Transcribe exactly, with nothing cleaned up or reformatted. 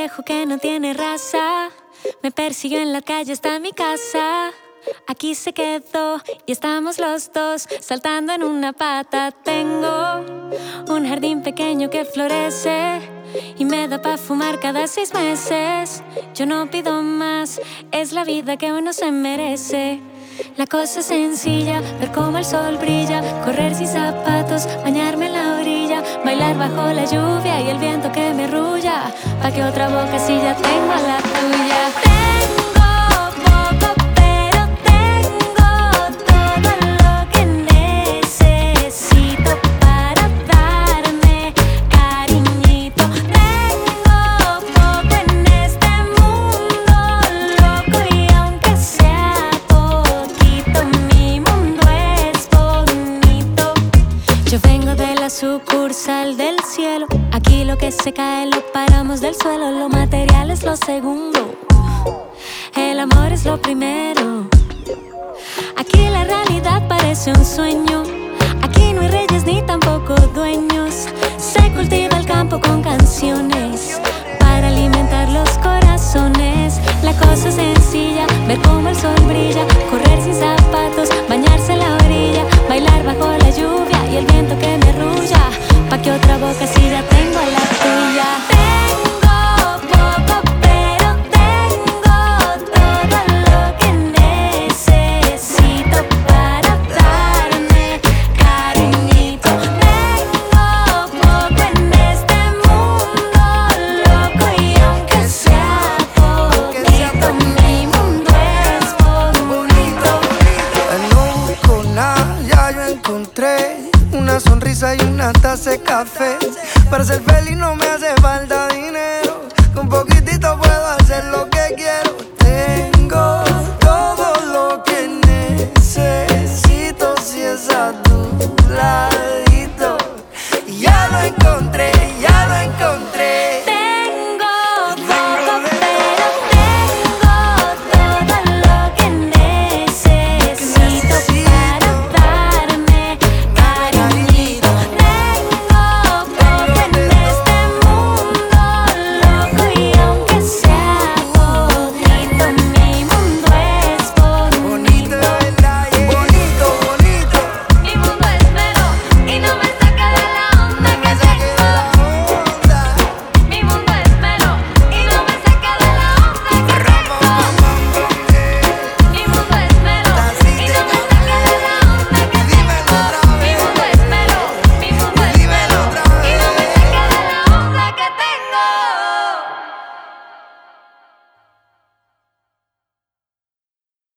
viejo que no tiene raza me persiguió en la calle hasta mi casa. Aquí se quedó y estamos los dos saltando en una pata. Tengo un jardín pequeño que florece y me da pa' fumar cada seis meses. Yo no pido más, es la vida que uno se merece. La cosa es sencilla, ver cómo el sol brilla, correr sin zapatos, bañarme en la orilla, bailar bajo la lluvia y el viento que me arrulla, pa' que otra boca si ya tengo a la tuya. Tengo poco pero tengo todo lo que necesito para darme cariñito. Tengo poco en este mundo loco y aunque sea poquito, mi mundo es bonito. Yo vengo de la sucursal del cielo. Aquí lo que se cae lo paramos del suelo. Lo material es lo segundo, el amor es lo primero. Aquí la realidad parece un sueño. Aquí no hay reyes ni tampoco dueños. Se cultiva el campo con canciones para alimentar los corazones. La cosa es sencilla, ver cómo el sol brilla, correr sin zapatos, bañarse en la orilla, bailar bajo la lluvia y el viento que me arrulla, pa' que otra boca si ya tengo a la tuya. Tengo poco pero tengo todo lo que necesito para darme cariñito. Tengo poco en este mundo loco y aunque sea poquito, mi mundo es bonito. No con nada, ya yo encontré una sonrisa y una taza de café.